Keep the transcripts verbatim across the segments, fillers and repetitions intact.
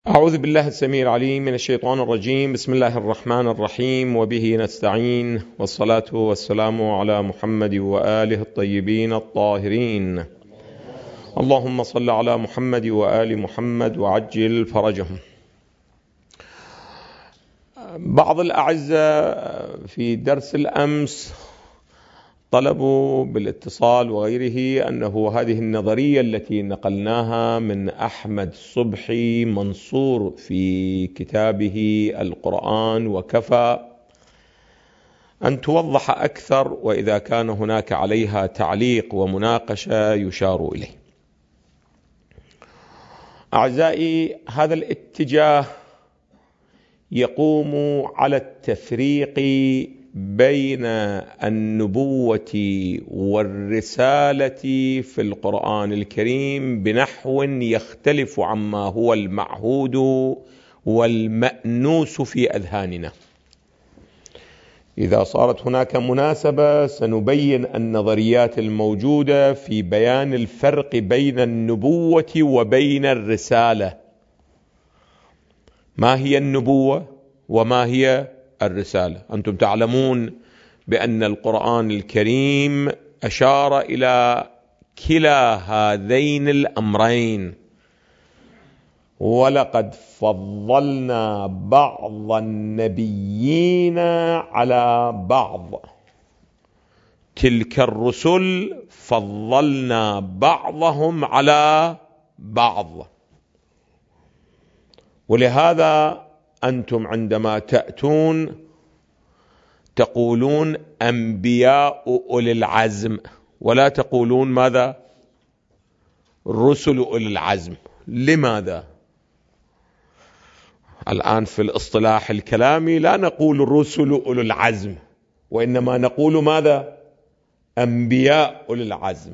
أعوذ بالله السميع العليم من الشيطان الرجيم. بسم الله الرحمن الرحيم، وبه نستعين، والصلاة والسلام على محمد وآله الطيبين الطاهرين. اللهم صل على محمد وآل محمد وعجل فرجهم. بعض الأعزاء في درس الأمس طلبوا بالاتصال وغيره أنه هذه النظرية التي نقلناها من أحمد صبحي منصور في كتابه القرآن وكفى أن توضح أكثر، وإذا كان هناك عليها تعليق ومناقشة يشار إليه. أعزائي، هذا الاتجاه يقوم على التفريق بين النبوة والرسالة في القرآن الكريم بنحو يختلف عما هو المعهود والمأنوس في أذهاننا. إذا صارت هناك مناسبة سنبين النظريات الموجودة في بيان الفرق بين النبوة وبين الرسالة. ما هي النبوة وما هي الرسالة؟ أنتم تعلمون بأن القرآن الكريم أشار إلى كلا هذين الأمرين، ولقد فضلنا بعض النبيين على بعض، تلك الرسل فضلنا بعضهم على بعض. ولهذا أنتم عندما تأتون تقولون أنبياء أولي العزم، ولا تقولون ماذا؟ رسل أولي العزم. لماذا؟ الآن في الاصطلاح الكلامي لا نقول رسل أولي العزم، وإنما نقول ماذا؟ أنبياء أولي العزم.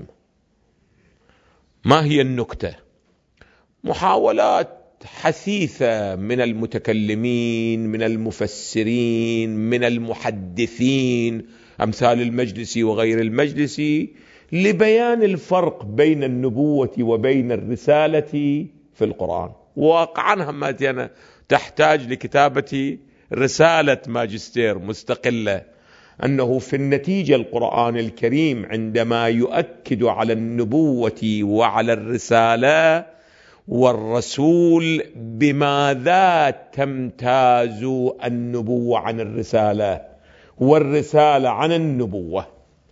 ما هي النكتة؟ محاولات حثيثة من المتكلمين، من المفسرين، من المحدثين أمثال المجلسي وغير المجلسي لبيان الفرق بين النبوة وبين الرسالة في القرآن. واقعا هماتنا تحتاج لكتابة رسالة ماجستير مستقلة، أنه في النتيجة القرآن الكريم عندما يؤكد على النبوة وعلى الرسالة والرسول بماذا تمتاز النبوة عن الرسالة والرسالة عن النبوة.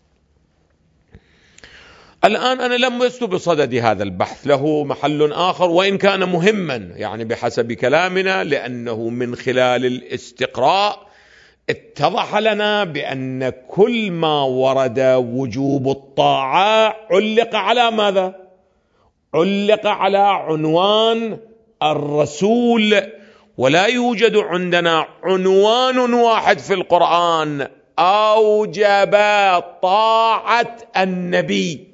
الآن أنا لم أست بصدد هذا البحث، له محل آخر وإن كان مهما يعني بحسب كلامنا، لأنه من خلال الاستقراء اتضح لنا بأن كل ما ورد وجوب الطاعة علق على ماذا؟ علق على عنوان الرسول، ولا يوجد عندنا عنوان واحد في القرآن أوجب طاعة النبي،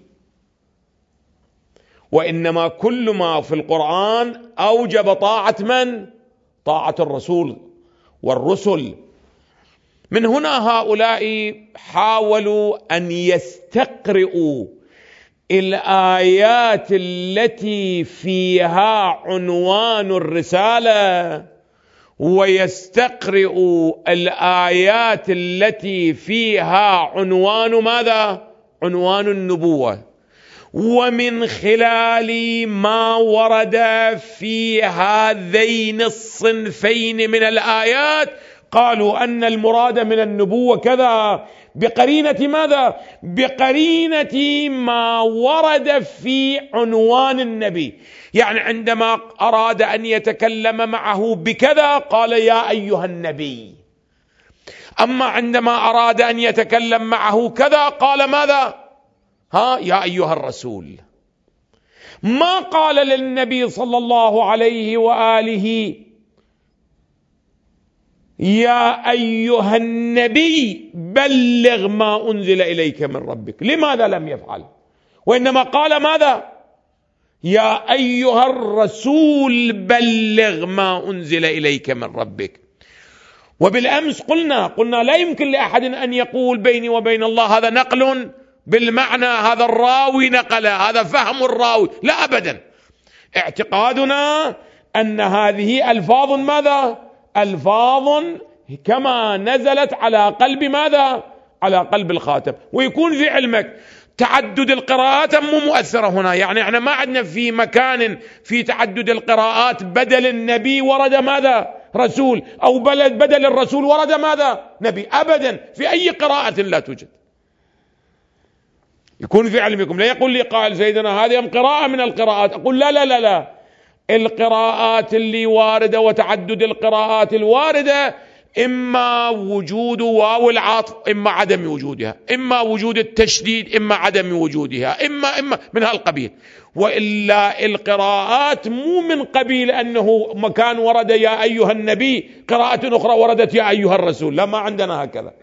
وإنما كل ما في القرآن أوجب طاعة من؟ طاعة الرسول والرسل. من هنا هؤلاء حاولوا أن يستقرئوا الآيات التي فيها عنوان الرسالة، ويستقرئوا الآيات التي فيها عنوان ماذا؟ عنوان النبوة، ومن خلال ما ورد في هذين الصنفين من الآيات قالوا أن المراد من النبوة كذا، بقرينة ماذا؟ بقرينة ما ورد في عنوان النبي. يعني عندما أراد أن يتكلم معه بكذا قال يا أيها النبي، أما عندما أراد أن يتكلم معه كذا قال ماذا؟ ها يا أيها الرسول. ما قال للنبي صلى الله عليه وآله يا أيها النبي بلغ ما أنزل إليك من ربك. لماذا لم يفعل؟ وإنما قال ماذا؟ يا أيها الرسول بلغ ما أنزل إليك من ربك. وبالأمس قلنا قلنا لا يمكن لأحد أن يقول بيني وبين الله هذا نقل بالمعنى، هذا الراوي نقل، هذا فهم الراوي، لا أبدا. اعتقادنا أن هذه ألفاظ ماذا؟ ألفاظ كما نزلت على قلب ماذا؟ على قلب الخاتم. ويكون في علمك تعدد القراءات مو مؤثرة هنا، يعني احنا ما عندنا في مكان في تعدد القراءات بدل النبي ورد ماذا؟ رسول، أو بدل الرسول ورد ماذا؟ نبي، أبدا في أي قراءة لا توجد. يكون في علمكم. لا يقول لي قائل سيدنا هذه قراءة من القراءات، أقول لا لا لا لا، القراءات اللي واردة وتعدد القراءات الواردة إما وجود واو العطف إما عدم وجودها، إما وجود التشديد إما عدم وجودها، إما إما من هالقبيل. وإلا القراءات مو من قبيل أنه مكان ورد يا أيها النبي، قراءة أخرى وردت يا أيها الرسول، لا، ما عندنا هكذا.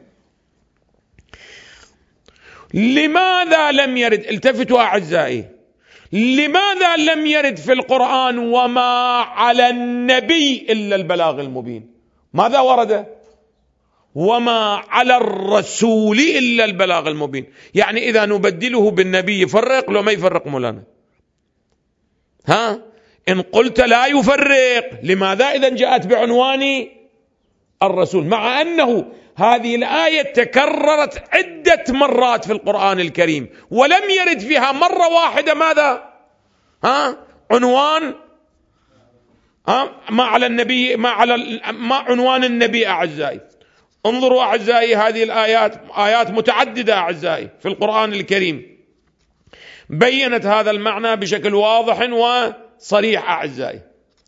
لماذا لم يرد؟ التفتوا أعزائي، لماذا لم يرد في القرآن وما على النبي إلا البلاغ المبين؟ ماذا ورد؟ وما على الرسول إلا البلاغ المبين. يعني إذا نبدله بالنبي يفرق لو ما يفرق مولانا؟ ها؟ إن قلت لا يفرق، لماذا إذا جاءت بعنوان الرسول، مع أنه هذه الآية تكررت عدة مرات في القرآن الكريم ولم يرد فيها مرة واحدة ماذا؟ ها؟ عنوان ها؟ ما على النبي، ما على ما عنوان النبي. أعزائي انظروا أعزائي، هذه الآيات آيات متعددة أعزائي في القرآن الكريم بيّنت هذا المعنى بشكل واضح وصريح. أعزائي،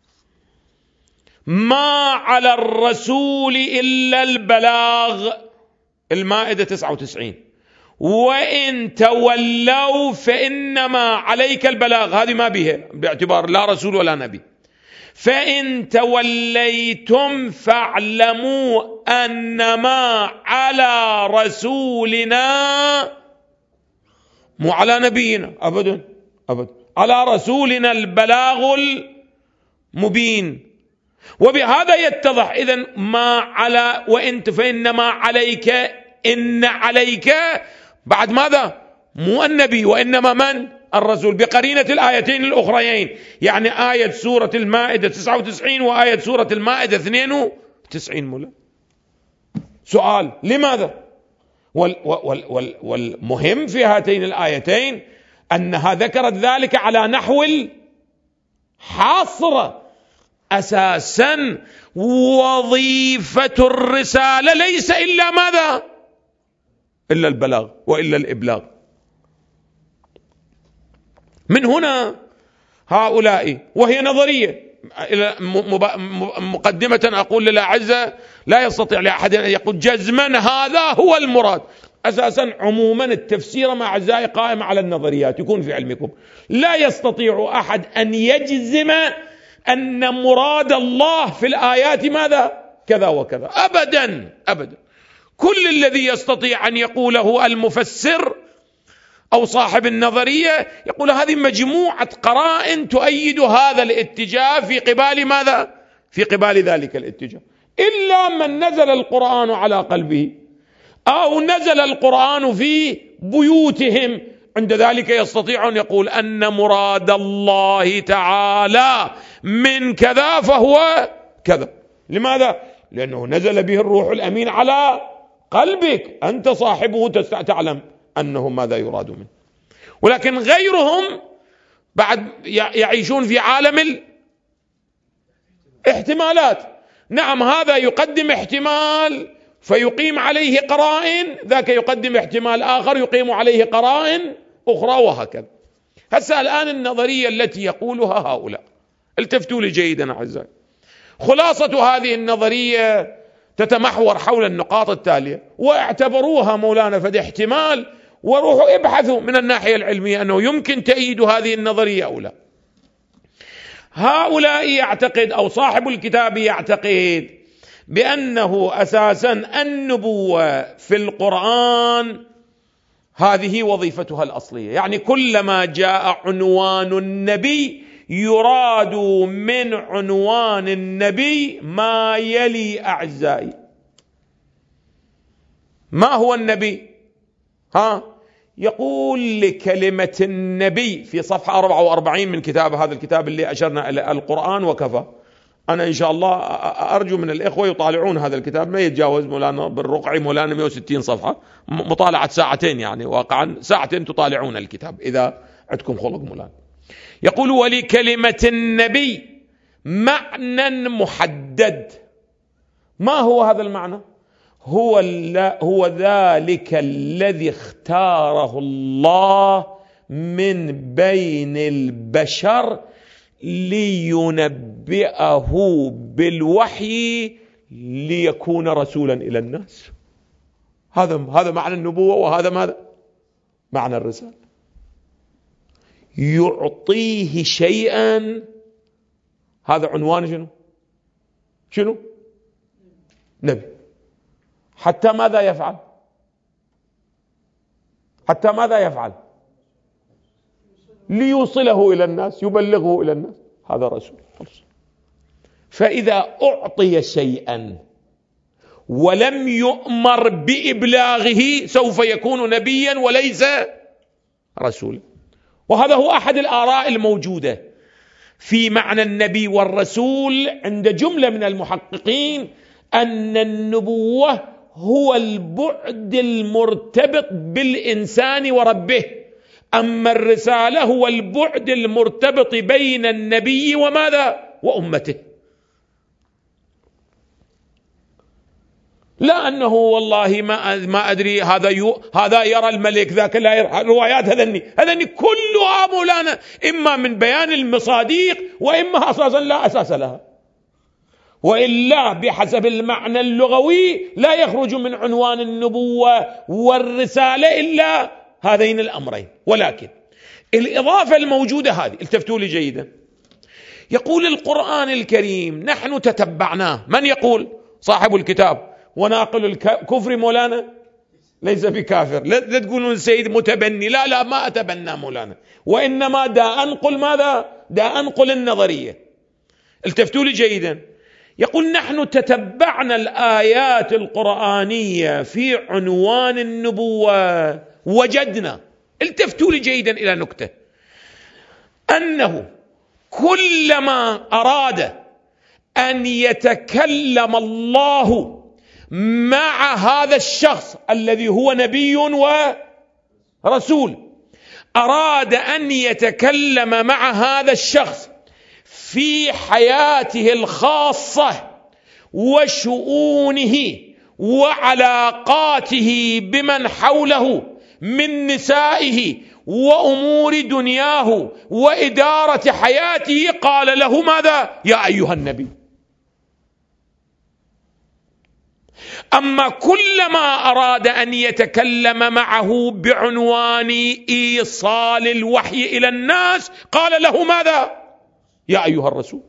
ما على الرسول إلا البلاغ، المائدة تسعة وتسعين، وإن تولوا فإنما عليك البلاغ، هذه ما بها باعتبار لا رسول ولا نبي. فإن توليتم فاعلموا أنما على رسولنا، مو على نبينا أبدا أبدا، على رسولنا البلاغ المبين. وبهذا يتضح إذن ما على وإنت فإنما عليك، إن عليك بعد ماذا؟ مو النبي وإنما من؟ الرسول، بقرينة الآيتين الأخريين. يعني آية سورة المائدة تسعة وتسعين وآية سورة المائدة اثنين وتسعين. مولا سؤال، لماذا؟ وال وال وال والمهم في هاتين الآيتين أنها ذكرت ذلك على نحو الحصر. أساسا وظيفة الرسالة ليس إلا ماذا؟ إلا البلاغ وإلا الإبلاغ. من هنا هؤلاء، وهي نظرية، مقدمة أقول للأعزة لا يستطيع لأحد أن يقول جزما هذا هو المراد. أساسا عموما التفسير مع أعزائي قائم على النظريات، يكون في علمكم. لا يستطيع أحد أن يجزم أن مراد الله في الآيات ماذا؟ كذا وكذا، أبدا أبدا. كل الذي يستطيع أن يقوله المفسر أو صاحب النظرية يقول هذه مجموعة قرائن تؤيد هذا الاتجاه في قبال ماذا؟ في قبال ذلك الاتجاه، إلا من نزل القرآن على قلبه أو نزل القرآن في بيوتهم، عند ذلك يستطيع أن يقول أن مراد الله تعالى من كذا فهو كذا. لماذا؟ لأنه نزل به الروح الأمين على قلبك، أنت صاحبه تعلم أنه ماذا يراد منه. ولكن غيرهم بعد يعيشون في عالم الاحتمالات. نعم، هذا يقدم احتمال فيقيم عليه قرائن، ذاك يقدم احتمال آخر يقيم عليه قرائن أخرى، وهكذا. هسه الآن النظرية التي يقولها هؤلاء، التفتوا لي جيدا أعزائي، خلاصة هذه النظرية تتمحور حول النقاط التالية، واعتبروها مولانا فد احتمال، وروحوا ابحثوا من الناحية العلمية أنه يمكن تأييد هذه النظرية أو لا. هؤلاء يعتقد، أو صاحب الكتاب يعتقد، بأنه أساسا النبوة في القرآن هذه وظيفتها الأصلية. يعني كلما جاء عنوان النبي يراد من عنوان النبي ما يلي أعزائي. ما هو النبي؟ ها؟ يقول لكلمة النبي في صفحة أربعة وأربعين من كتاب هذا الكتاب اللي أشرنا إلى القرآن وكفى. أنا إن شاء الله أرجو من الإخوة يطالعون هذا الكتاب، ما يتجاوز مولانا بالرقعي مولانا مئة وستين صفحة، مطالعة ساعتين يعني، واقعا ساعتين تطالعون الكتاب إذا عندكم خلق مولانا. يقول ولكلمة النبي معنى محدد. ما هو هذا المعنى؟ هو, هو ذلك الذي اختاره الله من بين البشر لينبئه بالوحي ليكون رسولا إلى الناس. هذا هذا معنى النبوة، وهذا ماذا؟ معنى الرسالة. يعطيه شيئا، هذا عنوان شنو؟ شنو؟ نبي. حتى ماذا يفعل؟ حتى ماذا يفعل؟ ليوصله إلى الناس، يبلغه إلى الناس، هذا رسول. فإذا أعطي شيئا ولم يؤمر بإبلاغه سوف يكون نبيا وليس رسولا. وهذا هو أحد الآراء الموجودة في معنى النبي والرسول عند جملة من المحققين، أن النبوة هو البعد المرتبط بالإنسان وربه، أما الرسالة هو البعد المرتبط بين النبي وماذا؟ وأمته. لا أنه والله ما ما أدري هذا يو هذا يرى الملك ذاك لا يرى، الروايات هذني هذني كلها مولانا إما من بيان المصاديق وإما أساسا لا أساس لها، وإلا بحسب المعنى اللغوي لا يخرج من عنوان النبوة والرسالة إلا هذين الأمرين. ولكن الإضافة الموجودة هذه، التفتوا لي جيدا، يقول القرآن الكريم نحن تتبعناه. من يقول؟ صاحب الكتاب. وناقل الكفر مولانا ليس بكافر. لا تقولون السيد متبني، لا لا ما أتبنى مولانا، وإنما دا أنقل ماذا؟ دا أنقل النظرية. التفتوا لي جيدا، يقول نحن تتبعنا الآيات القرآنية في عنوان النبوة وجدنا، التفتوا لي جيدا إلى نكتة، أنه كلما أراد أن يتكلم الله مع هذا الشخص الذي هو نبي ورسول، أراد أن يتكلم مع هذا الشخص في حياته الخاصة وشؤونه وعلاقاته بمن حوله من نسائه وأمور دنياه وإدارة حياته، قال له ماذا؟ يا أيها النبي. أما كلما أراد أن يتكلم معه بعنوان إيصال الوحي إلى الناس قال له ماذا؟ يا أيها الرسول.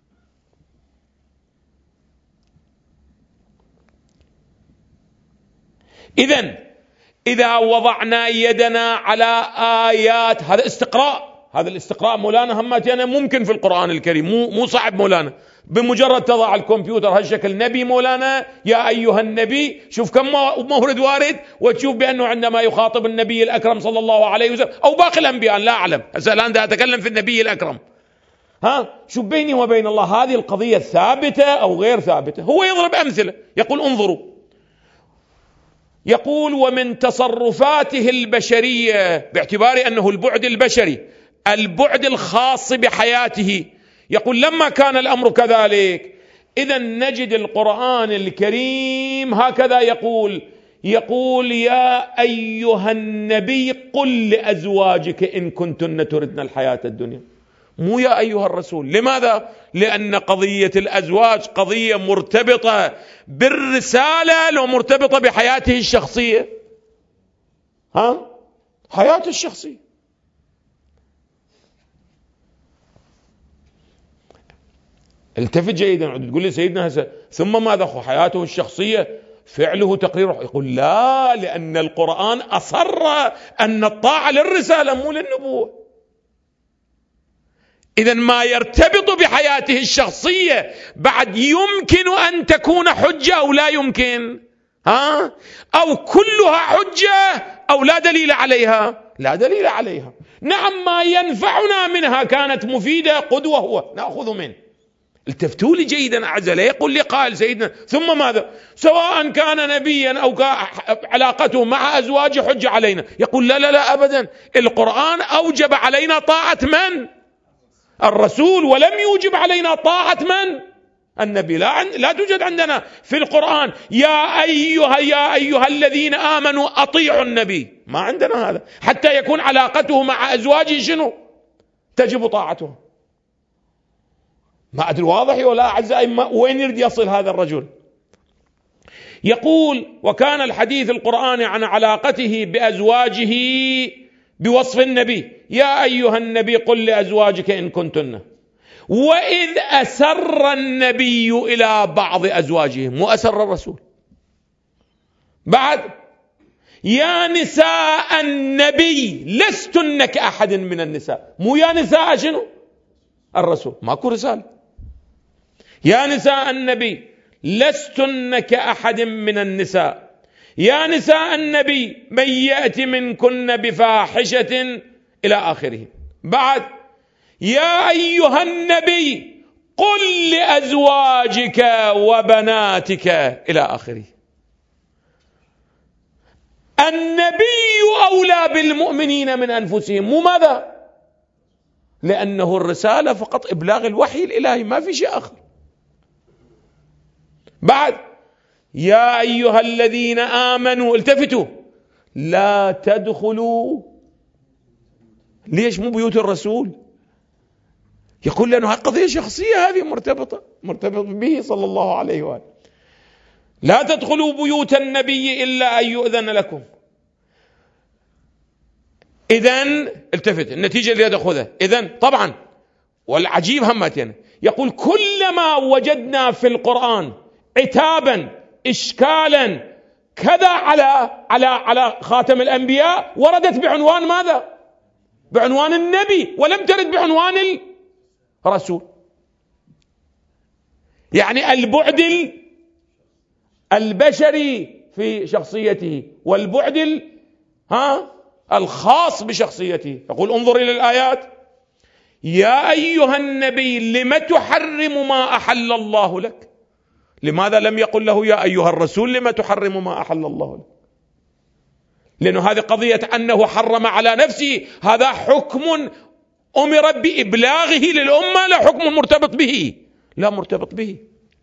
إذن إذا وضعنا يدنا على آيات، هذا استقراء، هذا الاستقراء مولانا هماتي أنا ممكن في القرآن الكريم، مو مو صعب مولانا، بمجرد تضع الكمبيوتر هالشكل نبي مولانا يا أيها النبي، شوف كم مورد وارد، وتشوف بأنه عندما يخاطب النبي الأكرم صلى الله عليه وسلم أو باقي الأنبياء لا أعلم، هسه الآن دا أتكلم في النبي الأكرم، ها شوف بيني وبين الله هذه القضية ثابتة أو غير ثابتة. هو يضرب أمثلة، يقول انظروا، يقول ومن تصرفاته البشرية باعتبار أنه البعد البشري البعد الخاص بحياته، يقول لما كان الأمر كذلك إذا نجد القرآن الكريم هكذا يقول، يقول يا أيها النبي قل لأزواجك إن كنتن تردن الحياة الدنيا، مو يا أيها الرسول. لماذا؟ لأن قضية الأزواج قضية مرتبطة بالرسالة لو مرتبطة بحياته الشخصية، ها حياته الشخصية. التفت جيدا، تقول لي سيدنا هسه ثم ماذا؟ حياته الشخصية فعله تقريره، يقول لا، لأن القرآن أصر أن الطاعة للرسالة مو للنبوة. إذن ما يرتبط بحياته الشخصية بعد يمكن أن تكون حجة أو لا يمكن، ها؟ أو كلها حجة أو لا دليل عليها؟ لا دليل عليها. نعم ما ينفعنا منها كانت مفيدة قدوة هو نأخذ منه. التفتوا لي جيدا أعزائي، لا يقول لي قائل سيدنا ثم ماذا؟ سواء كان نبيا أو علاقته مع أزواجه حجة علينا. يقول لا لا لا أبدا، القرآن أوجب علينا طاعة من؟ الرسول، ولم يوجب علينا طاعة من؟ النبي. لا, عن... لا توجد عندنا في القرآن يا أيها يا أيها الذين آمنوا أطيعوا النبي، ما عندنا هذا. حتى يكون علاقته مع أزواجه شنو؟ تجب طاعته. ما أدري واضح ولا أعزائي؟ وين يريد يصل هذا الرجل؟ يقول وكان الحديث القرآني عن علاقته بأزواجه بوصف النبي، يا أيها النبي قل لأزواجك إن كنتن، وإذ أسر النبي إلى بعض أزواجه، مو أسر الرسول. بعد يا نساء النبي لستن كأحد من النساء، مو يا نساء شنو؟ الرسول، ماكو رسالة. يا نساء النبي لستن كأحد من النساء، يا نساء النبي من يأتي منكن بفاحشة إلى آخره. بعد يا أيها النبي قل لأزواجك وبناتك إلى آخره. النبي أولى بالمؤمنين من أنفسهم، مو ماذا؟ لأنه الرسالة فقط إبلاغ الوحي الإلهي، ما في شيء آخر. بعد يا أيها الذين آمنوا، التفتوا، لا تدخلوا. ليش مو بيوت الرسول؟ يقول لأنه قضية شخصية، هذه مرتبطة مرتبط به صلى الله عليه وآله. لا تدخلوا بيوت النبي إلا أن يؤذن لكم. إذن التفت، النتيجة اللي تأخذها. إذن طبعا والعجيب همتين، يقول كلما وجدنا في القرآن عتابا إشكالا كذا على على على خاتم الأنبياء وردت بعنوان ماذا؟ بعنوان النبي، ولم ترد بعنوان الرسول. يعني البعد البشري في شخصيته والبعد ها الخاص بشخصيته. يقول انظر إلى الآيات، يا أيها النبي لم تحرم ما أحل الله لك. لماذا لم يقل له يا أيها الرسول لم تحرم ما أحل الله لك؟ لأنه هذه قضية أنه حرم على نفسه، هذا حكم أمر بإبلاغه للأمة، لا حكم مرتبط به، لا مرتبط به.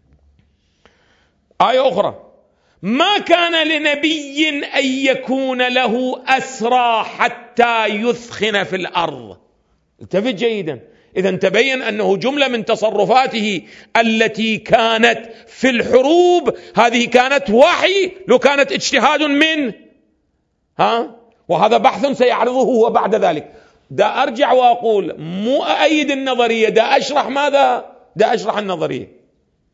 آية أخرى، ما كان لنبي أن يكون له أسرى حتى يثخن في الأرض. التفت جيدا. إذن تبين أنه جملة من تصرفاته التي كانت في الحروب هذه كانت وحي، لو كانت اجتهاد من ها، وهذا بحث سيعرضه هو بعد ذلك. دا أرجع وأقول مو أأيد النظرية، دا أشرح ماذا؟ دا أشرح النظرية.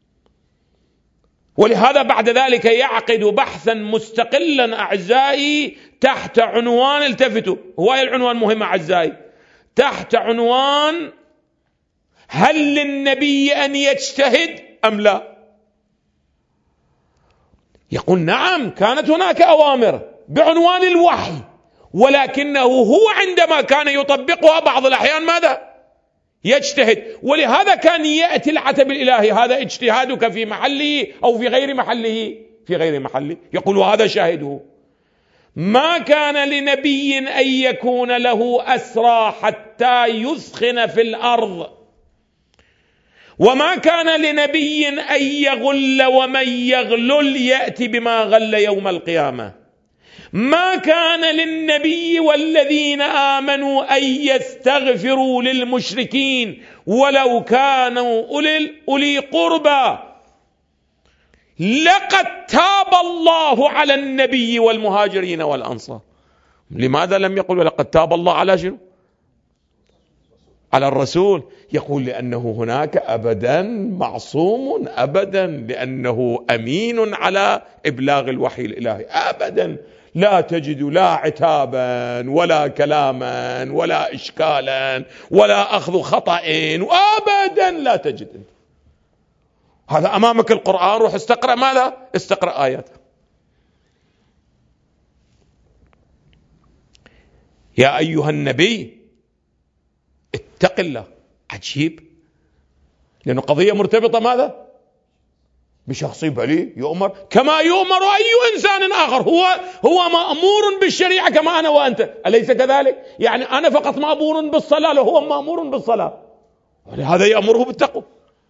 ولهذا بعد ذلك يعقد بحثا مستقلا أعزائي تحت عنوان، التفتوا هو العنوان مهم أعزائي، تحت عنوان هل للنبي أن يجتهد أم لا؟ يقول نعم كانت هناك أوامر بعنوان الوحي، ولكنه هو عندما كان يطبقها بعض الأحيان ماذا؟ يجتهد. ولهذا كان يأتي العتب الإلهي، هذا اجتهادك في محله أو في غير محله، في غير محله. يقول وهذا شاهده، ما كان لنبي أن يكون له أسرى حتى يثخن في الأرض، وما كان لنبي أن يغل ومن يغلل يأتي بما غل يوم القيامة. ما كان للنبي والذين آمنوا أن يستغفروا للمشركين ولو كانوا أولي, أولي قربى، لقد تاب الله على النبي والمهاجرين والأنصار. لماذا لم يقل ولقد تاب الله على شنو؟ على الرسول. يقول لأنه هناك أبدا معصوم، أبدا لأنه أمين على إبلاغ الوحي الإلهي، أبدا لا تجد لا عتابا ولا كلاما ولا إشكالا ولا أخذ خطأ، أبدا لا تجد. انت هذا أمامك القرآن، روح استقرأ ماذا؟ استقرأ آياته. يا أيها النبي اتق الله. عجيب، لأنه قضية مرتبطة ماذا؟ بشخص يبالي يؤمر كما يؤمر أي إنسان آخر. هو هو مأمور بالشريعة كما أنا وأنت، أليس كذلك؟ يعني أنا فقط مأمور بالصلاة وهو مأمور بالصلاة، ولهذا يأمره بالتقوى،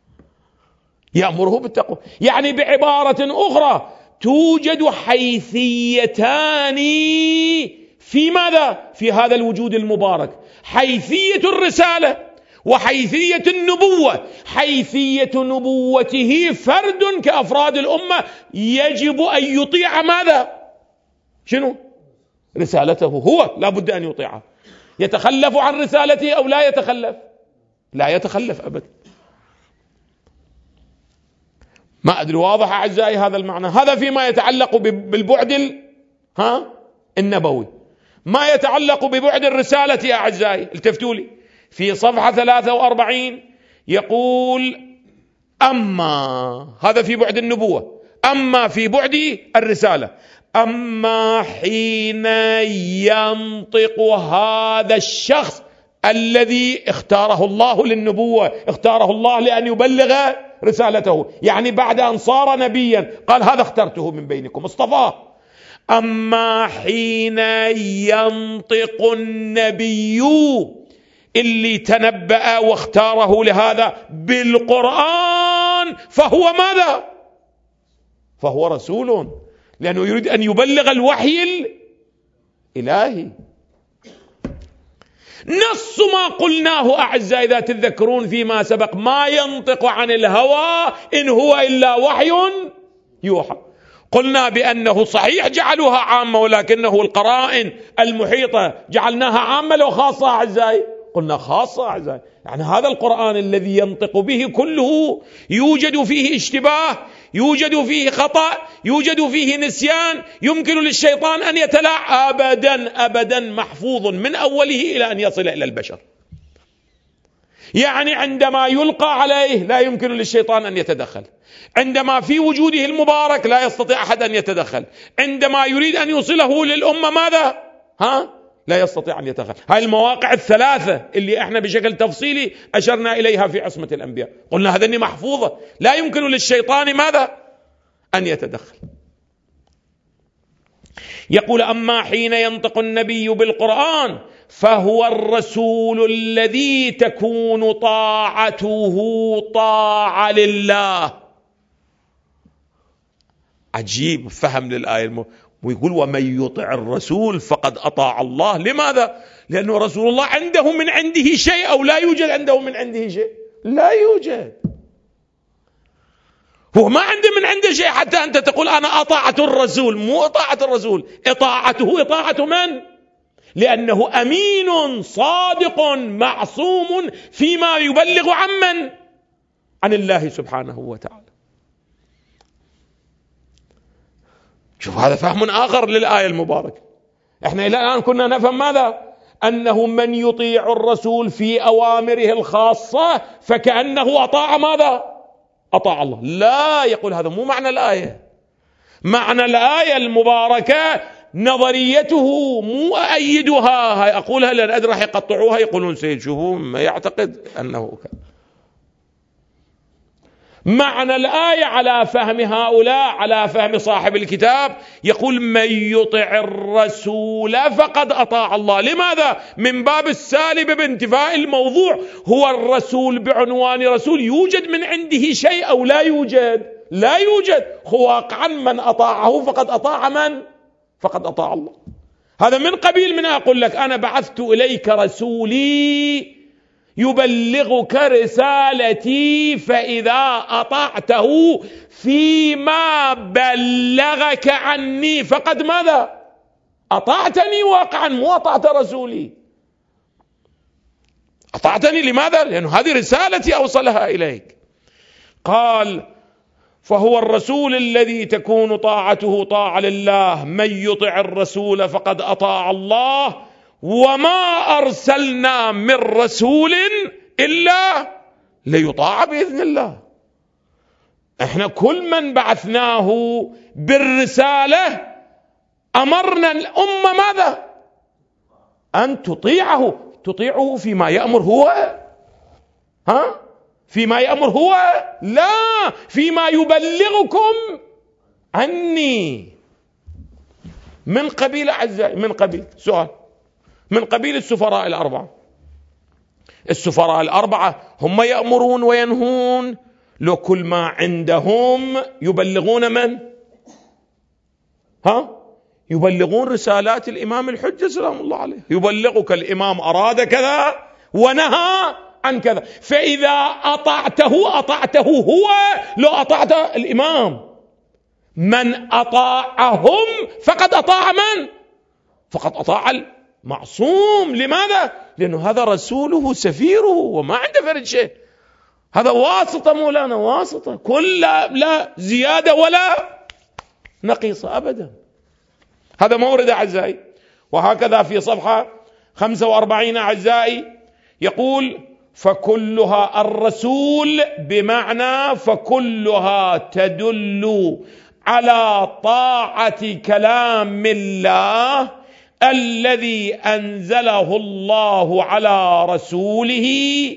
يأمره بالتقوى. يعني بعبارة أخرى توجد حيثيتان في ماذا؟ في هذا الوجود المبارك، حيثية الرسالة وحيثية النبوة. حيثية نبوته فرد كأفراد الأمة يجب أن يطيع ماذا؟ شنو؟ رسالته، هو لا بد أن يطيعها. يتخلف عن رسالته أو لا يتخلف؟ لا يتخلف أبدا. ما أدري واضح أعزائي هذا المعنى؟ هذا فيما يتعلق بالبعد ال... ها؟ النبوي. ما يتعلق ببعد الرسالة يا أعزائي، التفتوا لي في صفحة ثلاثة وأربعين يقول: أما هذا في بعد النبوة، أما في بعد الرسالة، أما حين ينطق هذا الشخص الذي اختاره الله للنبوة، اختاره الله لأن يبلغ رسالته، يعني بعد أن صار نبيا قال هذا اخترته من بينكم، اصطفاه. أما حين ينطق النبي اللي تنبأ واختاره لهذا بالقرآن فهو ماذا؟ فهو رسول، لأنه يريد أن يبلغ الوحي الإلهي. نص ما قلناه أعزائي إذا تذكرون فيما سبق: ما ينطق عن الهوى إن هو إلا وحي يوحى. قلنا بأنه صحيح جعلوها عامة، ولكنه القرائن المحيطة جعلناها عامة وخاصة أعزائي. قلنا خاصة أعزائي، يعني هذا القرآن الذي ينطق به كله يوجد فيه اشتباه، يوجد فيه خطأ، يوجد فيه نسيان، يمكن للشيطان أن يتلاعب. أبدا أبدا محفوظ من أوله إلى أن يصل إلى البشر. يعني عندما يلقى عليه لا يمكن للشيطان أن يتدخل، عندما في وجوده المبارك لا يستطيع أحد أن يتدخل، عندما يريد أن يوصله للأمة ماذا؟ ها؟ لا يستطيع أن يتدخل. هاي المواقع الثلاثة اللي احنا بشكل تفصيلي أشرنا إليها في عصمة الأنبياء، قلنا هذني محفوظة لا يمكن للشيطان ماذا؟ أن يتدخل. يقول: أما حين ينطق النبي بالقرآن فهو الرسول الذي تكون طاعته طاعة لله. عجيب فهم للآية الم... ويقول: ومن يطع الرسول فقد أطاع الله. لماذا؟ لأنه رسول الله عنده من عنده شيء أو لا يوجد عنده من عنده شيء؟ لا يوجد، هو ما عنده من عنده شيء حتى أنت تقول أنا أطاعة الرسول. مو أطاعة الرسول، إطاعته إطاعة من؟ لأنه أمين صادق معصوم فيما يبلغ عن من؟ عن الله سبحانه وتعالى. شوف هذا فهم آخر للآية المباركة. احنا إلى الآن كنا نفهم ماذا؟ أنه من يطيع الرسول في أوامره الخاصة فكأنه أطاع ماذا؟ أطاع الله. لا، يقول هذا مو معنى الآية. معنى الآية المباركة نظريته مو أأيدها، هاي أقولها لأن أدري راح يقطعوها يقولون سيد شوفوا ما يعتقد أنه كذا. معنى الآية على فهم هؤلاء، على فهم صاحب الكتاب، يقول: من يطع الرسول فقد أطاع الله. لماذا؟ من باب السالب بانتفاء الموضوع. هو الرسول بعنوان رسول يوجد من عنده شيء أو لا يوجد؟ لا يوجد. واقعا من أطاعه فقد أطاع من؟ فقد أطاع الله. هذا من قبيل من أقول لك أنا بعثت إليك رسولي يبلغك رسالتي، فإذا أطعته فيما بلغك عني فقد ماذا؟ أطعتني واقعا، مو أطعت رسولي. أطعتني لماذا؟ لأنه هذه رسالتي أوصلها إليك. قال: فهو الرسول الذي تكون طاعته طاعة لله. من يطع الرسول فقد أطاع الله. وما أرسلنا من رسول إلا ليطاع بإذن الله. احنا كل من بعثناه بالرسالة أمرنا الأمة ماذا؟ أن تطيعه. تطيعه فيما يأمر هو؟ ها؟ فيما يأمر هو؟ لا، فيما يبلغكم عني. من قبيل أعزائي، من قبيل سؤال من قبيل السفراء الأربعة. السفراء الأربعة هم يأمرون وينهون، لو كل ما عندهم يبلغون من؟ ها؟ يبلغون رسالات الإمام الحجة سلام الله عليه. يبلغك الإمام أراد كذا ونهى عن كذا، فإذا أطعته أطعته هو، لو أطعت الإمام. من أطاعهم فقد أطاع من؟ فقد أطاع المعصوم. لماذا؟ لأنه هذا رسوله سفيره وما عنده فرد شيء. هذا واسطة مولانا، واسطة، كل لا زيادة ولا نقيصة أبدا. هذا مورد أعزائي. وهكذا في صفحة خمسة وأربعين أعزائي يقول: فكلها الرسول بمعنى فكلها تدل على طاعة كلام الله الذي أنزله الله على رسوله،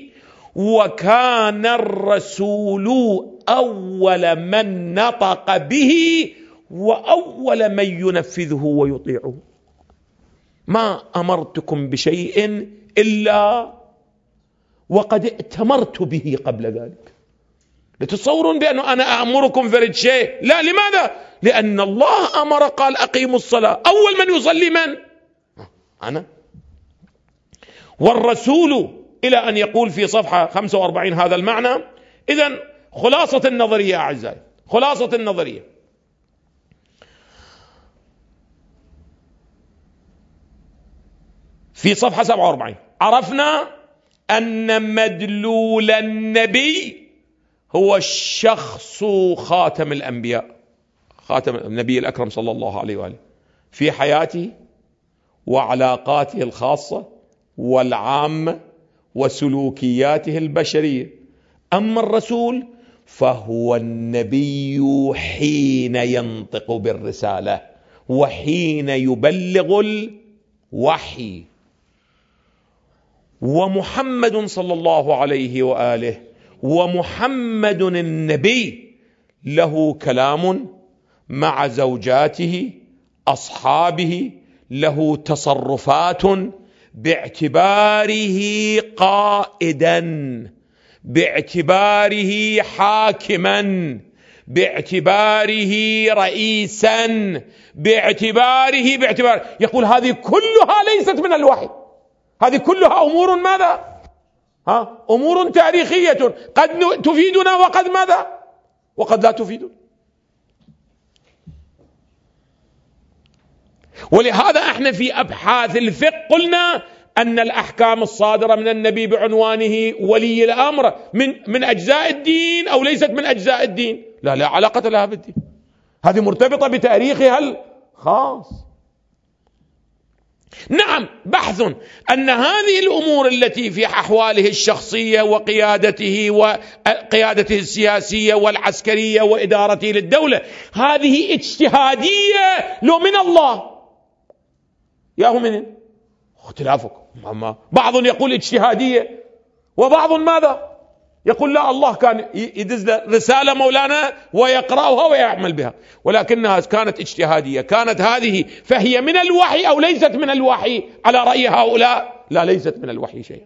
وكان الرسول أول من نطق به وأول من ينفذه ويطيعه. ما أمرتكم بشيء إلا وقد ائتمرت به قبل ذلك. لتصورون بأنه أنا أأمركم فرد شيء، لا. لماذا؟ لأن الله أمر، قال أقيموا الصلاة. أول من يصلي من؟ أنا. والرسول إلى أن يقول في صفحة خمسة وأربعين هذا المعنى. إذن خلاصة النظرية أعزائي، خلاصة النظرية: في صفحة سبعة وأربعين عرفنا أن مدلول النبي هو الشخص خاتم الأنبياء، خاتم النبي الأكرم صلى الله عليه وآله، في حياته وعلاقاته الخاصة والعامة وسلوكياته البشرية. أما الرسول فهو النبي حين ينطق بالرسالة وحين يبلغ الوحي. ومحمد صلى الله عليه وآله، ومحمد النبي له كلام مع زوجاته أصحابه، له تصرفات باعتباره قائدا، باعتباره حاكما، باعتباره رئيسا، باعتباره باعتبار يقول هذه كلها ليست من الوحي، هذه كلها أمور ماذا؟ ها؟ أمور تاريخية قد تفيدنا وقد ماذا؟ وقد لا تفيدنا. ولهذا احنا في أبحاث الفقه قلنا أن الأحكام الصادرة من النبي بعنوانه ولي الأمر من من أجزاء الدين أو ليست من أجزاء الدين؟ لا، لا علاقة لها بالدين، هذه مرتبطة بتاريخها الخاص. نعم، بحث أن هذه الأمور التي في أحواله الشخصية وقيادته وقيادته السياسية والعسكرية وإدارته للدولة هذه اجتهادية لو من الله ياهو من اختلافكم. بعض يقول اجتهادية وبعض ماذا يقول لا، الله كان يدز رسالة مولانا ويقرأها ويعمل بها، ولكنها كانت اجتهادية. كانت هذه فهي من الوحي أو ليست من الوحي على رأي هؤلاء؟ لا، ليست من الوحي شيئا.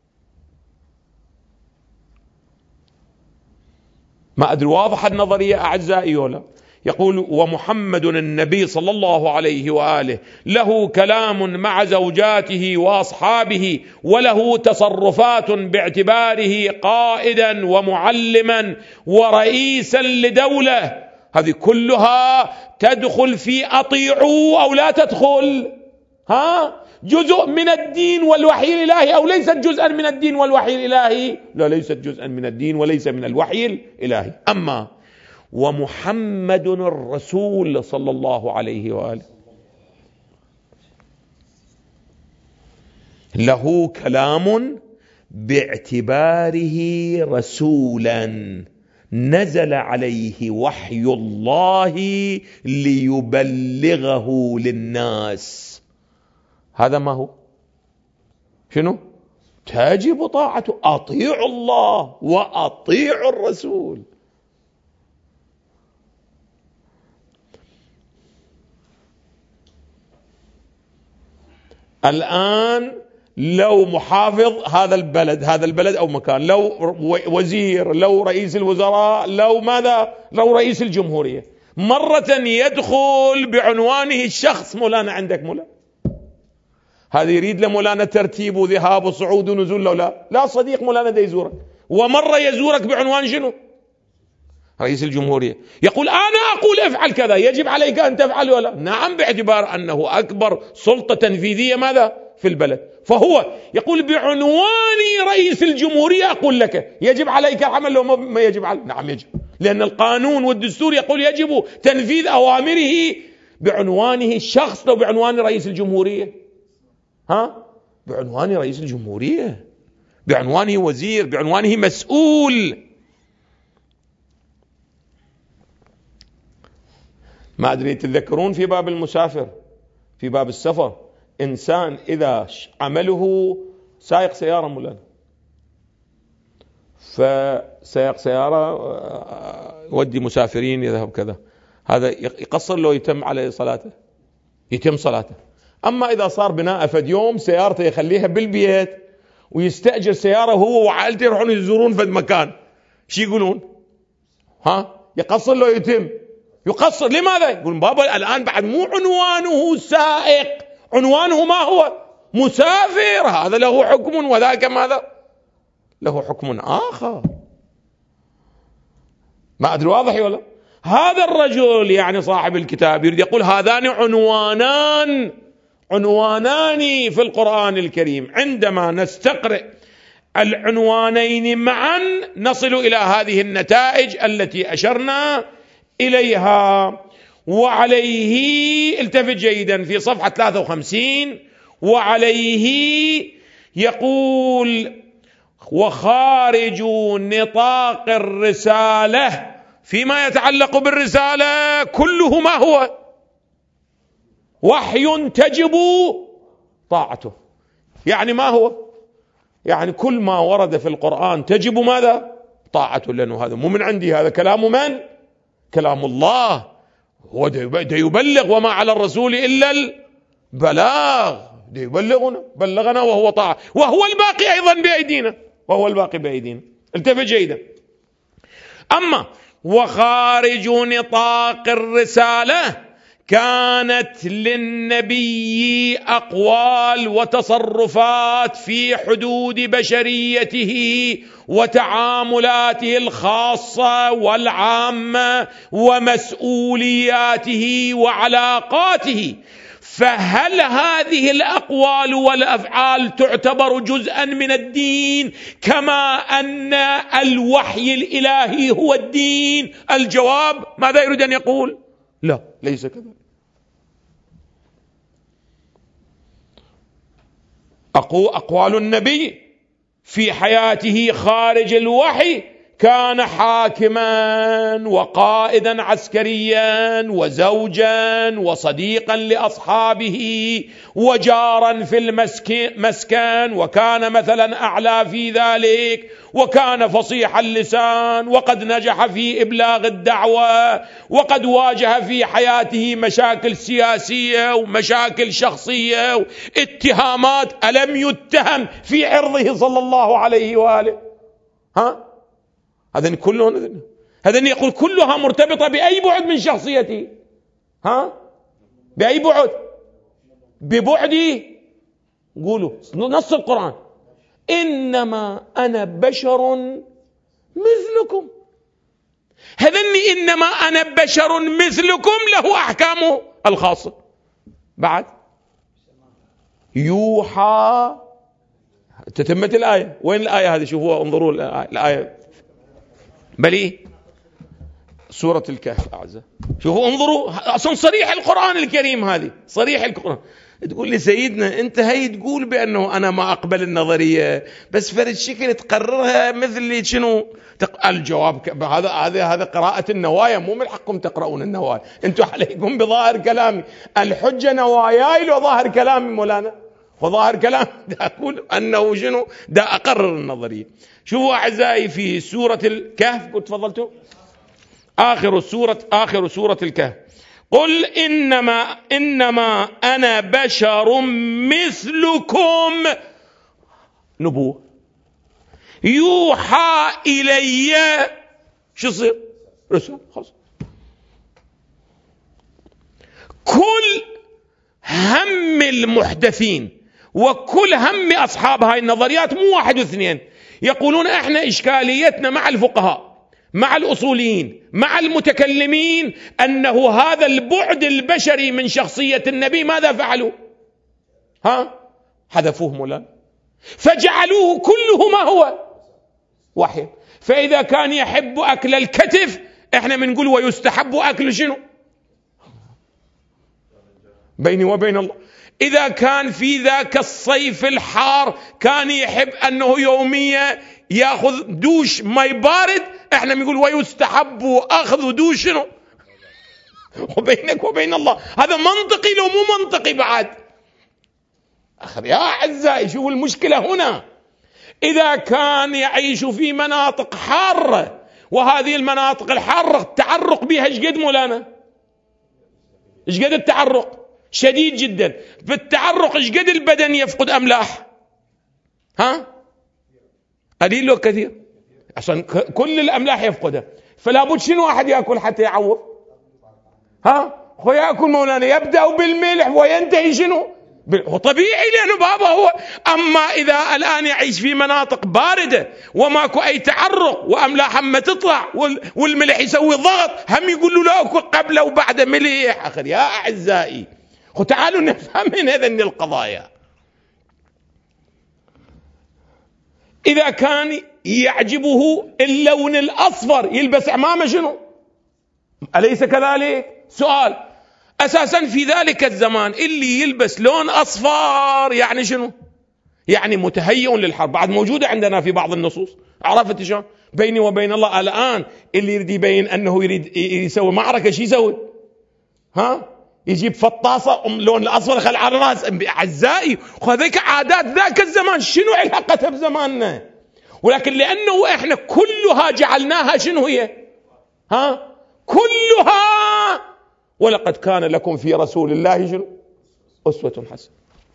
ما أدري واضح النظرية أعزائي ولا؟ يقول ومحمد النبي صلى الله عليه وآله له كلام مع زوجاته وأصحابه، وله تصرفات باعتباره قائدا ومعلما ورئيسا لدولة. هذه كلها تدخل في أطيعوا أو لا تدخل؟ ها؟ جزء من الدين والوحي الإلهي أو ليست جزءا من الدين والوحي الإلهي؟ لا، ليست جزءا من الدين وليس من الوحي الإلهي. أما ومحمد الرسول صلى الله عليه وآله له كلام باعتباره رسولا نزل عليه وحي الله ليبلغه للناس. هذا ما هو؟ شنو؟ تجب طاعته. أطيعوا الله وأطيعوا الرسول. الآن لو محافظ هذا البلد هذا البلد أو مكان، لو وزير، لو رئيس الوزراء، لو ماذا، لو رئيس الجمهورية، مرة يدخل بعنوانه الشخص، مولانا عندك مولانا هذا يريد لمولانا ترتيب وذهاب وصعود ونزول، لو لا لا صديق مولانا دا يزورك، ومرة يزورك بعنوان شنو؟ رئيس الجمهورية، يقول أنا أقول افعل كذا، يجب عليك أن تفعل ولا؟ نعم، باعتبار أنه أكبر سلطة تنفيذية ماذا؟ في البلد، فهو يقول بعنوان رئيس الجمهورية أقول لك يجب عليك العمل لو ما يجب عليك. نعم يجب، لأن القانون والدستور يقول يجب تنفيذ أوامره بعنوانه الشخص، لو بعنوان رئيس الجمهورية، ها، بعنوان رئيس الجمهورية، بعنوانه وزير، بعنوانه مسؤول. ما أدري تتذكرون في باب المسافر، في باب السفر، إنسان إذا عمله سائق سيارة مولانا، فسائق سيارة يودي مسافرين يذهب كذا، هذا يقصر لو يتم عليه صلاته، يتم صلاته. أما إذا صار بناء فد يوم سيارته يخليها بالبيت ويستأجر سيارة هو وعائلته يروحون يزورون فد مكان، شو يقولون؟ ها، يقصر لو يتم؟ يقصر. لماذا؟ يقول بابا الآن بعد مو عنوانه سائق، عنوانه ما هو؟ مسافر، هذا له حكم وذاك ماذا؟ له حكم آخر. ما أدري واضح ولا؟ هذا الرجل يعني صاحب الكتاب يريد يقول هذان عنوانان عنوانان في القرآن الكريم، عندما نستقرئ العنوانين معا نصل إلى هذه النتائج التي أشرنا إليها. وعليه التفت جيدا في صفحة ثلاثة وخمسين، وعليه يقول وخارج نطاق الرسالة فيما يتعلق بالرسالة كله ما هو؟ وحي تجب طاعته. يعني ما هو؟ يعني كل ما ورد في القرآن تجب ماذا؟ طاعته، لأنه هذا مو من عندي، هذا كلام من؟ كلام الله، هو ده يبلغ، وما على الرسول إلا البلاغ، ده يبلغنا بلغنا وهو طاعة، وهو الباقي أيضا بأيدينا، وهو الباقي بأيدينا. التفت جيدا. أما وخارج نطاق الرسالة كانت للنبي أقوال وتصرفات في حدود بشريته وتعاملاته الخاصة والعامة ومسؤولياته وعلاقاته، فهل هذه الأقوال والأفعال تعتبر جزءا من الدين كما أن الوحي الإلهي هو الدين؟ الجواب ماذا يريد أن يقول؟ لا، ليس كذلك. أقوال النبي في حياته خارج الوحي كان حاكما وقائدا عسكريا وزوجا وصديقا لأصحابه وجارا في المسكن، وكان مثلا أعلى في ذلك، وكان فصيح اللسان، وقد نجح في إبلاغ الدعوة، وقد واجه في حياته مشاكل سياسية ومشاكل شخصية واتهامات. ألم يتهم في عرضه صلى الله عليه وآله؟ ها؟ هذين كلهم، هذين يقول كلها مرتبطة بأي بعد من شخصيتي؟ ها؟ بأي بعد؟ ببعدي، قولوا نص القرآن إنما أنا بشر مثلكم. هذني إنما أنا بشر مثلكم له أحكامه الخاصة. بعد يوحى، تتمت الآية. وين الآية هذه؟ شوفوها، انظروا الآية, الآية. بلي سورة الكهف أعزة، شوفوا انظروا، أصلا صريح القرآن الكريم، هذه صريح القرآن. تقول لي سيدنا أنت هي تقول بأنه أنا ما أقبل النظرية، بس فرد شكل تقررها مثل شنو؟ الجواب هذا هذا هذا قراءة النوايا، مو من حقكم تقرؤون النوايا، أنتم عليكم بظاهر كلامي. الحجة نواياي لو ظاهر كلامي مولانا، وظاهر كلام دا أقول أنه شنو دا أقرر النظرية. شوفوا أعزائي في سورة الكهف، قلت تفضلتوا آخر سورة آخر سورة الكهف، قل إنما إنما أنا بشر مثلكم، نبوة يوحى إلي، شو يصير؟ رسول. خلاص. كل هم المحدثين وكل هم أصحاب هاي النظريات مو واحد واثنين، يقولون احنا إشكاليتنا مع الفقهاء مع الأصوليين مع المتكلمين أنه هذا البعد البشري من شخصية النبي ماذا فعلوا؟ ها؟ حذفوه مولانا، فجعلوه كله ما هو وحي. فإذا كان يحب أكل الكتف احنا بنقول ويستحب أكل شنو؟ بيني وبين الله. إذا كان في ذاك الصيف الحار كان يحب أنه يوميا يأخذ دوش ماء بارد، احنا بنقول ويستحب أخذ دوش شنو؟ وبينك وبين الله. هذا منطقي لو مو منطقي بعد؟ أخذ يا أعزائي، شوفوا المشكلة هنا. إذا كان يعيش في مناطق حارة، وهذه المناطق الحارة التعرق بها ايش قد مولانا؟ ايش قد التعرق؟ شديد جدا. في التعرق ايش قد البدن يفقد أملاح؟ ها؟ قليل لو كثير؟ عشان كل الأملاح يفقدها، فلا بد شنو واحد يأكل حتى يعوض؟ ها؟ هو يأكل مولانا يبدأ بالملح وينتهي شنو؟ هو طبيعي لأنه بابا هو. أما إذا الآن يعيش في مناطق باردة وماكو أي تعرق وأملاح ما تطلع والملح يسوي ضغط، هم يقول له لا أكل قبل وبعد مليح. أخي يا أعزائي، تعالوا نفهم من هذين القضايا. إذا كان يعجبه اللون الأصفر يلبس عمامة شنو؟ أليس كذلك؟ سؤال. أساسا في ذلك الزمان اللي يلبس لون أصفر يعني شنو؟ يعني متهيئ للحرب. بعد موجودة عندنا في بعض النصوص. عرفت شلون؟ بيني وبين الله الآن اللي يريد يبين أنه يريد يسوي معركة شو يسوي؟ ها؟ يجيب فطاسة لون الأصفر خل على الرأس. أعزائي، وهذيك عادات ذاك الزمان، شنو علاقتها بزماننا؟ ولكن لأنه إحنا كلها جعلناها شنو هي؟ ها؟ كلها. ولقد كان لكم في رسول الله شنو؟ أسوة حسنة.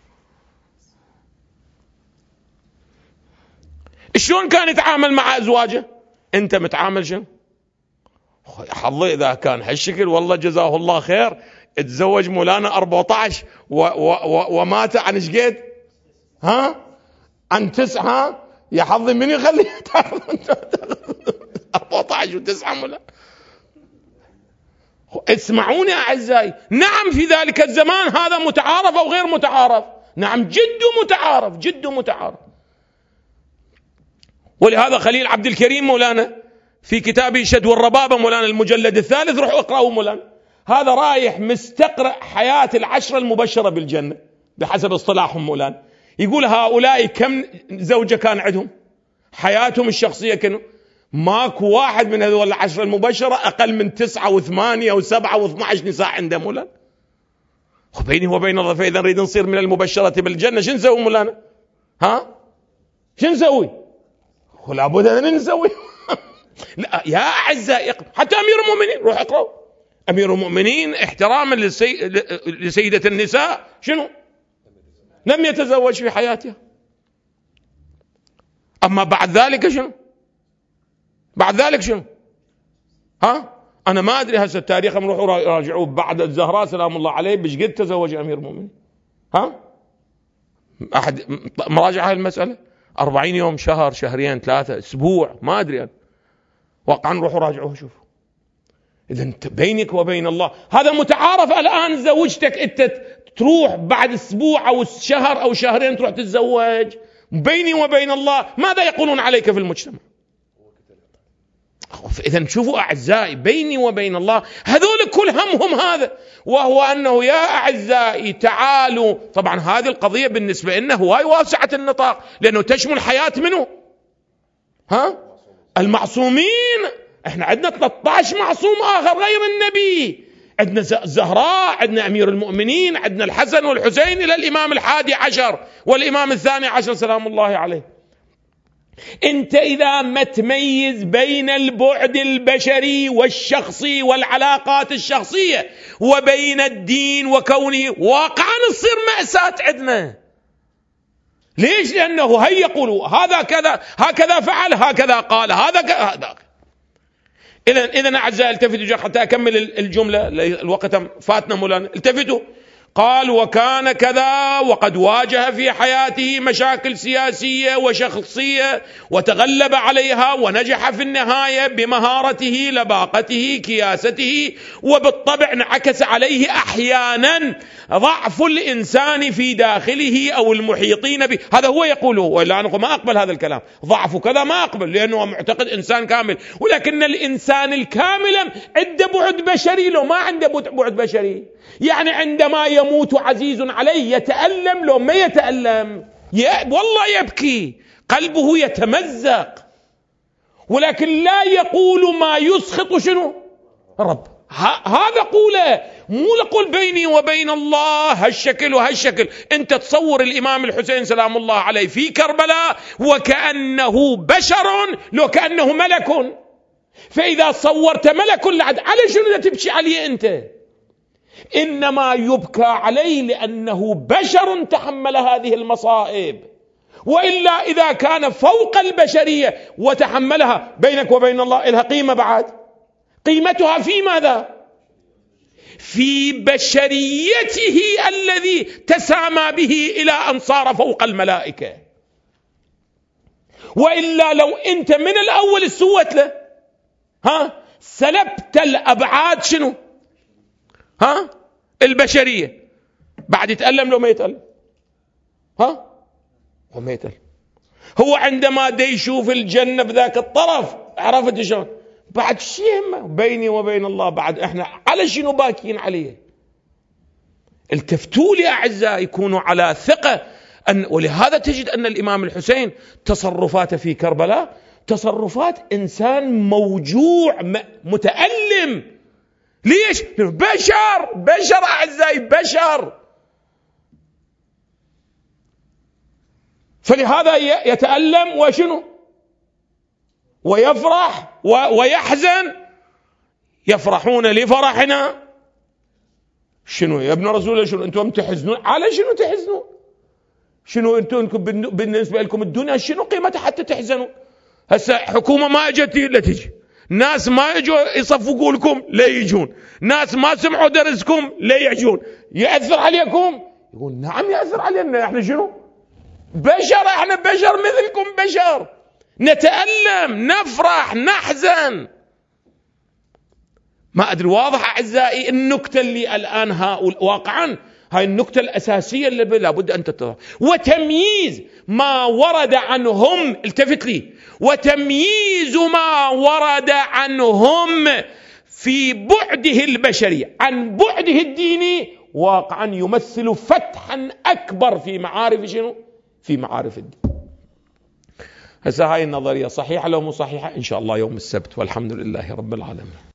شلون كان يتعامل مع أزواجه؟ أنت متعامل شنو؟ حظي إذا كان هالشكل والله جزاه الله خير. اتزوج مولانا أربعة عشر و و و ومات عن ايش قد؟ ها؟ عن تسعة. يا حظي من يخليه أربعة عشر وتسعة مولانا. اسمعوني أعزائي، نعم في ذلك الزمان هذا متعارف أو غير متعارف؟ نعم جد متعارف، جد متعارف. ولهذا خليل عبد الكريم مولانا في كتابه شدو الربابة مولانا المجلد الثالث، روحوا اقرأوا مولانا، هذا رايح مستقرأ حياة العشرة المبشرة بالجنة بحسب اصطلاحهم مولانا. يقول هؤلاء كم زوجة كان عندهم؟ حياتهم الشخصية كانوا ماكو واحد من هذول العشرة المبشرة أقل من تسعة وثمانية وسبعة واثنى عشر نساء عنده مولانا. وبيني وبين الله، فإذا نريد نصير من المبشرة بالجنة شو نسوي مولانا؟ ها؟ شو نسوي؟ ولا بد أن نسوي. لا يا أعزائي، حتى أمير المؤمنين روح اقرأوا. أمير المؤمنين احتراما لسي... لسيدة النساء شنو؟ لم يتزوج في حياته. أما بعد ذلك شنو؟ بعد ذلك شنو؟ ها؟ أنا ما أدري هسه التاريخ، نروحوا راجعوه. بعد الزهراء سلام الله عليه بش قد تزوج أمير المؤمنين؟ ها؟ أحد مراجع هاي المسألة؟ أربعين يوم، شهر، شهرين، ثلاثة، أسبوع، ما أدري أنا. واقعا روحوا راجعوه شوفوا. إذن بينك وبين الله هذا متعارف. الآن زوجتك أنت تروح بعد أسبوع أو شهر أو شهرين تروح تتزوج، بيني وبين الله ماذا يقولون عليك في المجتمع؟ إذن شوفوا أعزائي، بيني وبين الله هذول كل همهم هذا، وهو أنه يا أعزائي تعالوا. طبعا هذه القضية بالنسبة لنا هواي واسعة النطاق، لأنه تشمل حياة منه ها؟ المعصومين. احنا عندنا ثلاثة عشر معصوم آخر غير النبي، عندنا الزهراء، عندنا أمير المؤمنين، عندنا الحسن والحسين إلى الإمام الحادي عشر والإمام الثاني عشر سلام الله عليه. أنت إذا ما تميز بين البعد البشري والشخصي والعلاقات الشخصية وبين الدين وكونه واقعا تصير مأساة عندنا. ليش؟ لأنه هي يقولوا هذا كذا هكذا فعل هكذا قال هذا كذا هذا. إذن إذن أعزائي التفتوا حتى أكمل الجملة، الوقت فاتنا مولانا. التفتوا. قال وكان كذا وقد واجه في حياته مشاكل سياسية وشخصية وتغلب عليها ونجح في النهاية بمهارته لباقته كياسته، وبالطبع انعكس عليه أحيانا ضعف الإنسان في داخله أو المحيطين به. هذا هو يقوله، ولا أنا ما أقبل هذا الكلام. ضعف كذا ما أقبل لأنه معتقد إنسان كامل، ولكن الإنسان الكامل عنده بعد بشري لو ما عنده بعد بشري. يعني عندما يموت عزيز عليه يتألم لو ما يتألم، والله يبكي قلبه يتمزق، ولكن لا يقول ما يسخط شنو رب. هذا قوله، مو لقول بيني وبين الله هالشكل وهالشكل. انت تصور الإمام الحسين سلام الله عليه في كربلاء وكأنه بشر لو كأنه ملك، فإذا صورت ملك لعد على شنو تبكي عليه أنت؟ إنما يبكى عليه لأنه بشر تحمل هذه المصائب، وإلا إذا كان فوق البشرية وتحملها بينك وبين الله إلها قيمة بعد. قيمتها في ماذا؟ في بشريته الذي تسامى به إلى أن صار فوق الملائكة. وإلا لو أنت من الأول سوت له ها سلبت الأبعاد شنو ها البشرية، بعد يتألم لو ما يتألم؟ ها هو ما يتألم. هو عندما دا يشوف الجنة بذاك الطرف عرفت شلون؟ بعد شيء بيني وبين الله بعد احنا على شنو باكين عليه؟ التفتوا لي أعزائي، يكونوا على ثقة أن، ولهذا تجد أن الإمام الحسين تصرفاته في كربلاء تصرفات إنسان موجوع متألم. ليش؟ بشر بشر أعزائي بشر. فلهذا يتألم وشنو ويفرح ويحزن. يفرحون لفرحنا. شنو يا ابن رسول الله؟ شنو أنتم تحزنون على شنو تحزنون؟ شنو أنتم بالنسبة لكم الدنيا شنو قيمتها حتى تحزنوا؟ هسه حكومة ما اجت لا تجي، ناس ما يجوا يصفقوا لكم لا يجون، ناس ما سمعوا درسكم لا يجون. يأثر عليكم؟ يقول نعم يأثر علينا. احنا شنو؟ بشر، احنا بشر مثلكم بشر، نتألم نفرح نحزن. ما أدري واضح أعزائي النكتة اللي الآن ها واقعا هاي النكتة الأساسية اللي لابد أن تتضح. وتمييز ما ورد عنهم، التفت لي، وتمييز ما ورد عنهم في بعده البشري عن بعده الديني واقعا يمثل فتحا أكبر في معارف شنو؟ في معارف الدين. هسه هاي النظرية صحيحة لو مو صحيحة؟ إن شاء الله يوم السبت، والحمد لله رب العالمين.